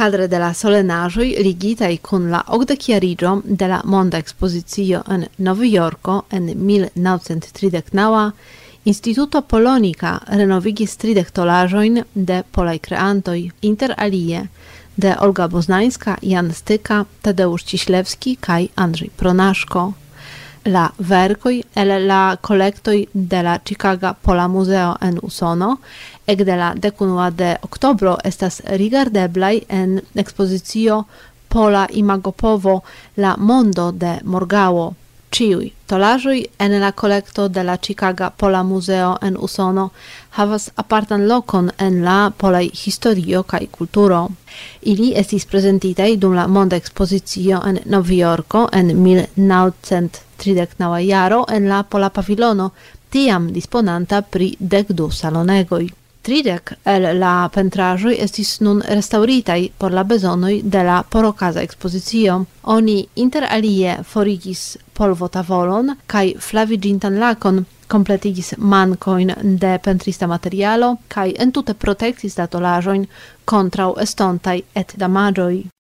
cadre de la solenaĵoj ligitaj kun la okdekjariĝo de la Monda Ekspozicio en Novjorko en 1939 Instituto Polonika renovigis 30 tolaĵojn de polaj kreantoj, inter alie de Olga Boznańska, Jan Styka, Tadeusz Ciślewski kaj Andrzej Pronaszko. La verkoj el la kolektoj de la Chicaga Pola Muzeo en Usono ekde la 11 de oktobro estas rigardeblaj en ekspozicio Pola Imagopovo la mondo de morgaŭo. Ĉiuj tolaĵoj en la kolekto de la Chicaga Pola Muzeo en Usono havas apartan lokon en la polaj historio kaj kulturo. Ili estis prezentitaj dum la Monda Ekspozicio en Novjorko en 1939 jaro en la Pola Pavilono, tiam disponanta pri 12 salonegoj. 30 el la pentraĵoj estis nun restaŭritaj por la bezonoj de la porokaza ekspozicio. Oni inter alie forigis polvotavolon kaj flaviĝintan lakon, kompletigis mankojn de pentrista materialo kaj entute protektis la tolaĵojn kontraŭ estontaj et-damaĝoj.